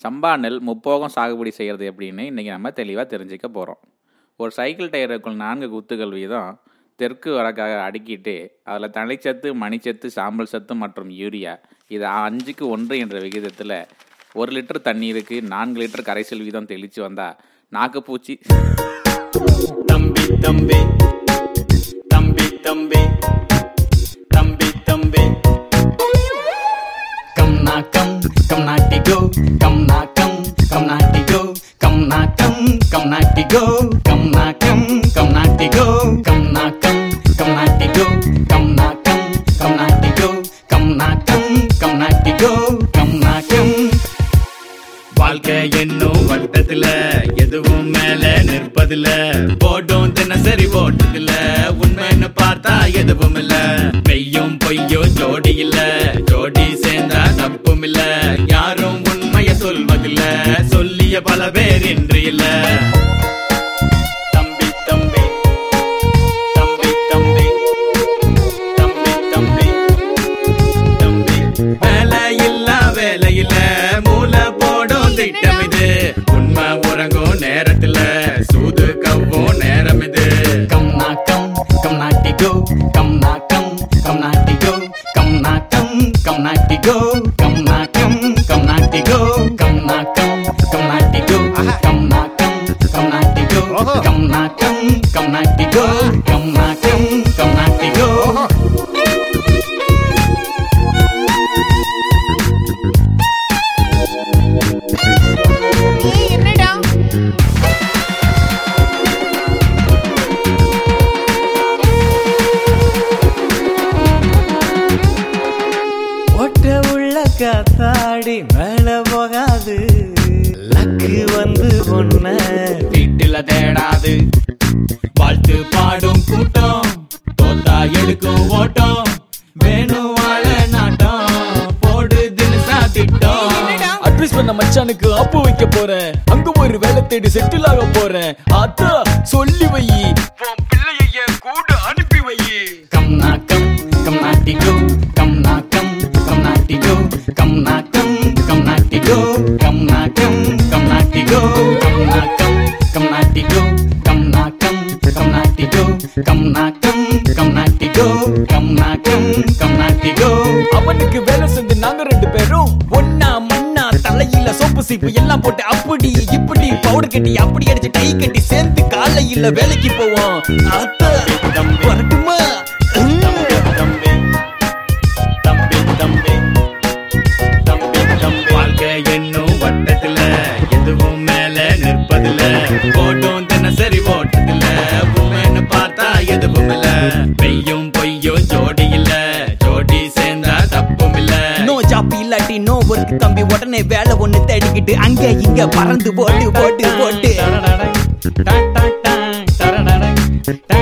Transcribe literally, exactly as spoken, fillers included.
சம்பா நெல் முப்போகம் சாகுபடி செய்கிறது எப்படின்னு இன்றைக்கி நம்ம தெளிவாக தெரிஞ்சுக்க போகிறோம். ஒரு சைக்கிள் டயருக்குள் நான்கு குத்துகள் வீதம் தெற்கு வடக்காக அடுக்கிட்டு அதில் தனிச்சத்து, மணிச்சத்து, சாம்பல் சத்து மற்றும் யூரியா இது அஞ்சுக்கு ஒன்று என்ற விகிதத்தில் ஒரு லிட்டர் தண்ணீருக்கு நான்கு லிட்டர் கரைசல் வீதம் தெளித்து வந்தால் நாக்குப்பூச்சி தம்பி தம்பி தம்பி தம்பி தம்பி தம்பி கம் நா கம் கம் நாட்டி கோ கம் நா கம் கம் நாட்டி கோ கம் நா கம் கம் நாட்டி கோ கம் நா கம் கம் நாட்டி கோ கம் நா கம் கம் நாட்டி கோ கம் நா கம் கம் நாட்டி கோ கம் நா கம் கம் நாட்டி கோ கம் நா கம். வாழ்க்கை என்னும் வட்டத்துல எதுவும் மேல நிற்பதில்ல, போட்டும் தினசரி போட்டதில்ல, உண்மைன்னு பார்த்தா எதுவும் இல்ல, மெய்யும் பொய்யும் ஜோடி இல்ல, ஜோடி சேர்ந்தா தப்பும் இல்ல, யாரும் உண்மைய சொல்வதில்ல, சொல்லிய பல பேர் இன்று இல்ல. தம்பி தம்பி தம்பி தம்பி தம்பி தம்பி தம்பி வேலை இல்ல வேலை இல்ல மூளை போடும் திட்டம் இது, உண்மை உறங்கும் நேரத்துல சூது கவ்வும் நேரம் இது. கம் நா கம் கம் நாட்டி கோ கம் நா கம் கம் நாட்டி கோ கம் நா கம் கம் நாட்டி கோ கம் நா கம் கம் நாட்டி கோ கம் நா கம் கம் நாட்டி கோ கம் நா கம் கம் நாட்டி கோ கம் நா கம் கம் நாட்டி கோ கம் நா கம் கம் நாட்டி கோ. ஒட்ட உள்ள காத்தாடி மேல போகாது, லக்கு வந்து பொண்ண வீட்டுல தேடாது, வாழ்த்து பாடும் கூட்டம் தோத்தா எடுக்கும் ஓட்டம், வேணும் வாழ நாட்டம் போடு தினசா திட்டம். அட்வைஸ் பண்ண மச்சானுக்கு அப்பு வைக்க போறேன், அங்க ஒரு வேலை தேடி செட்டில் ஆக போறேன், அத்தா சொல்லி வை உன் பிள்ளைய கூட அனுப்பி வை. கம் நா கம் கம் நாட்டி கோ கம் நா கம் கம் நாட்டி கோ கம் நா கம் கம் நாட்டி கோ கம் நா கம் கம் நாட்டி கோ கம் நா கம் கம் நாட்டி கோ கம் நா கம் கம் நாட்டி கோ கம் நா கம் கம் நாட்டி கோ கம் நா கம் கம் நாட்டி கோ. அவனுக்கு வேலை செஞ்சு நாங்க ரெண்டு பேரும் ஒன்னா மண்ணா தலையில சோப்பு சீப்பு எல்லாம் போட்டு அப்படி இப்படி பவுடர் கட்டி அப்படி அடிச்சு டை கட்டி சேர்ந்து காலையில வேலைக்கு போவோம். அத்தா வரட்டுமா? தம்பி தம்பி தம்பி தம்பி தம்பி வாழ்க்கை என்னும் வட்டத்துல எதுவும் மேல நிற்பதில்ல, போட்டும் தினசரி ஓட்டதில்ல, உண்மைன்னு பார்த்தா எதுவும் இல்ல, மெய்யும் பொய்யும் ஜோடி இல்ல, ஜோடி சேர்ந்தா தப்பும் இல்ல. நோ ஜாப் இல்லாட்டி நோ ஒர்க் தம்பி, உடனே வேலை ஒண்ணு தேடிக்கிட்டு அங்க இங்க பறந்து போட்டு போட்டு போட்டு டா டா டா டா டா டா டா டா